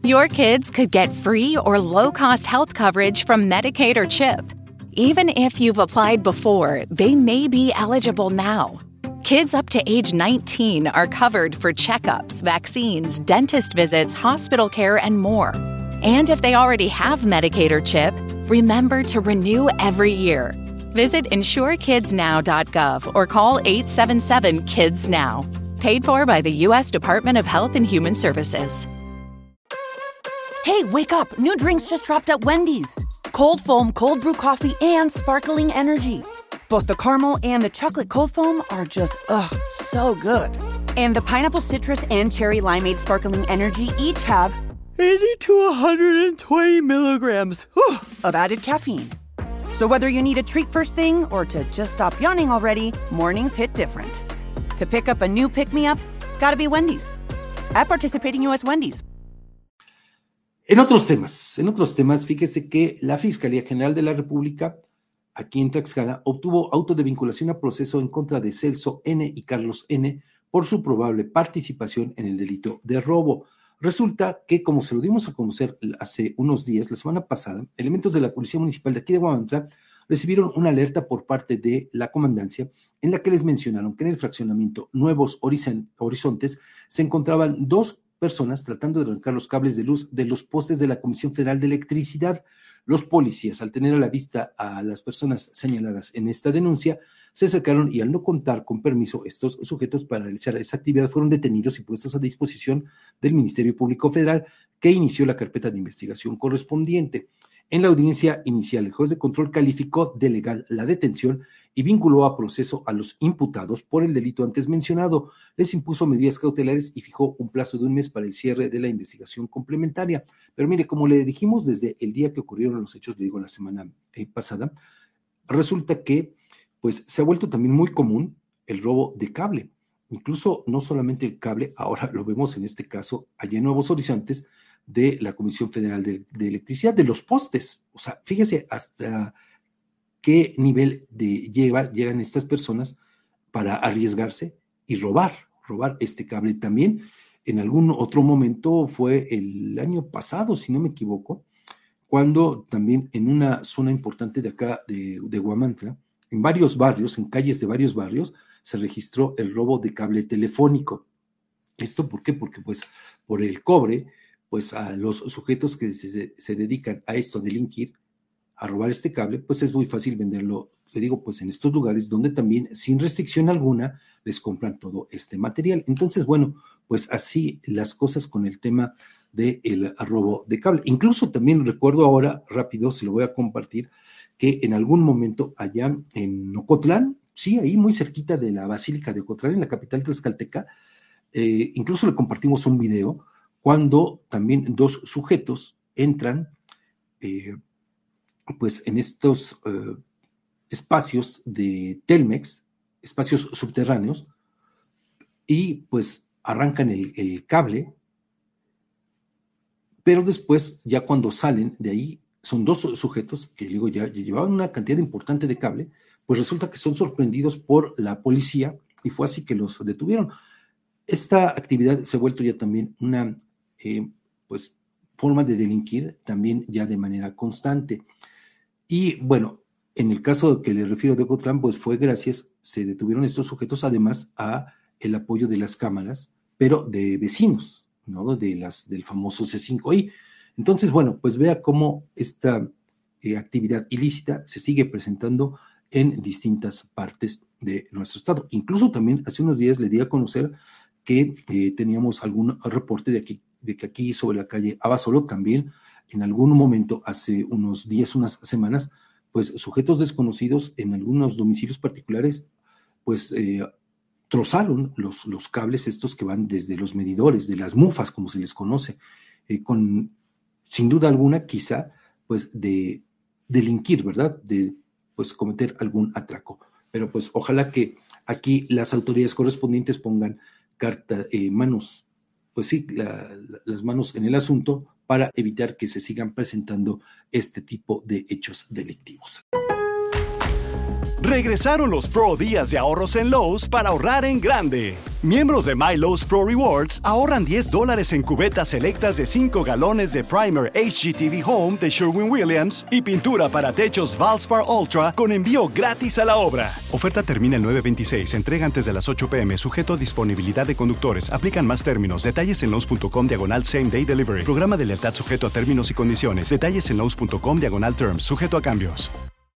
Your kids could get free or low-cost health coverage from Medicaid or CHIP. Even if you've applied before, they may be eligible now. Kids up to age 19 are covered for checkups, vaccines, dentist visits, hospital care, and more. And if they already have Medicaid or CHIP, remember to renew every year. Visit insurekidsnow.gov or call 877-KIDS-NOW. Paid for by the U.S. Department of Health and Human Services. Hey, wake up! New drinks just dropped at Wendy's. Cold foam, cold brew coffee, and sparkling energy. Both the caramel and the chocolate cold foam are just, so good. And the pineapple citrus and cherry limeade sparkling energy each have 80 to 120 milligrams of added caffeine. So whether you need a treat first thing or to just stop yawning already, mornings hit different. To pick up a new pick-me-up, gotta be Wendy's. At participating U.S. Wendy's. En otros temas, fíjese que la Fiscalía General de la República, aquí en Tlaxcala, obtuvo auto de vinculación a proceso en contra de Celso N. y Carlos N. por su probable participación en el delito de robo. Resulta que, como se lo dimos a conocer hace unos días, la semana pasada, elementos de la Policía Municipal de aquí de Guamantla recibieron una alerta por parte de la comandancia en la que les mencionaron que en el fraccionamiento Nuevos Horizontes se encontraban dos personas tratando de arrancar los cables de luz de los postes de la Comisión Federal de Electricidad. Los policías, al tener a la vista a las personas señaladas en esta denuncia, se acercaron y al no contar con permiso estos sujetos para realizar esa actividad fueron detenidos y puestos a disposición del Ministerio Público Federal, que inició la carpeta de investigación correspondiente. En la audiencia inicial, el juez de control calificó de legal la detención y vinculó a proceso a los imputados por el delito antes mencionado. Les impuso medidas cautelares y fijó un plazo de un mes para el cierre de la investigación complementaria. Pero mire, como le dijimos desde el día que ocurrieron los hechos, le digo la semana pasada, resulta que pues se ha vuelto también muy común el robo de cable. Incluso no solamente el cable, ahora lo vemos en este caso allá en Nuevos Horizontes, de la Comisión Federal de Electricidad, de los postes. O sea, fíjese hasta qué nivel llegan estas personas para arriesgarse y robar este cable. También en algún otro momento fue el año pasado, si no me equivoco, cuando también en una zona importante de acá de Huamantla, en varios barrios, en calles de varios barrios, se registró el robo de cable telefónico. ¿Esto por qué? Porque pues por el cobre, pues a los sujetos que se dedican a esto, a delinquir, a robar este cable, pues es muy fácil venderlo, le digo, pues en estos lugares donde también, sin restricción alguna, les compran todo este material. Entonces, bueno, pues así las cosas con el tema del robo de cable. Incluso también recuerdo ahora, rápido, se lo voy a compartir, que en algún momento allá en Ocotlán, sí, ahí muy cerquita de la Basílica de Ocotlán, en la capital tlaxcalteca, incluso le compartimos un video cuando también dos sujetos entran pues en estos espacios de Telmex, espacios subterráneos, y pues arrancan el cable, pero después, ya cuando salen de ahí, son dos sujetos que digo ya llevaban una cantidad importante de cable, pues resulta que son sorprendidos por la policía y fue así que los detuvieron. Esta actividad se ha vuelto ya también una pues forma de delinquir también ya de manera constante. Y bueno, en el caso que le refiero de Ocotlán, pues fue gracias, se detuvieron estos sujetos además a el apoyo de las cámaras, pero de vecinos, ¿no? Del famoso C5I. Entonces, bueno, pues vea cómo esta actividad ilícita se sigue presentando en distintas partes de nuestro estado. Incluso también hace unos días le di a conocer que teníamos algún reporte de que aquí sobre la calle Abasolo también, en algún momento, hace unos días, unas semanas, pues sujetos desconocidos en algunos domicilios particulares, pues trozaron los cables estos que van desde los medidores, de las mufas, como se les conoce, con, sin duda alguna, quizá, pues de delinquir, ¿verdad? De, pues, cometer algún atraco. Pero, pues, ojalá que aquí las autoridades correspondientes pongan manos, pues sí, las manos en el asunto para evitar que se sigan presentando este tipo de hechos delictivos. Regresaron los Pro Días de ahorros en Lowe's para ahorrar en grande. Miembros de My Lowe's Pro Rewards ahorran $10 en cubetas selectas de 5 galones de Primer HGTV Home de Sherwin-Williams y pintura para techos Valspar Ultra con envío gratis a la obra. Oferta termina el 9/26. Entrega antes de las 8 p.m. Sujeto a disponibilidad de conductores. Aplican más términos. Detalles en Lowe's.com/Same Day Delivery. Programa de lealtad sujeto a términos y condiciones. Detalles en Lowe's.com/Terms. Sujeto a cambios.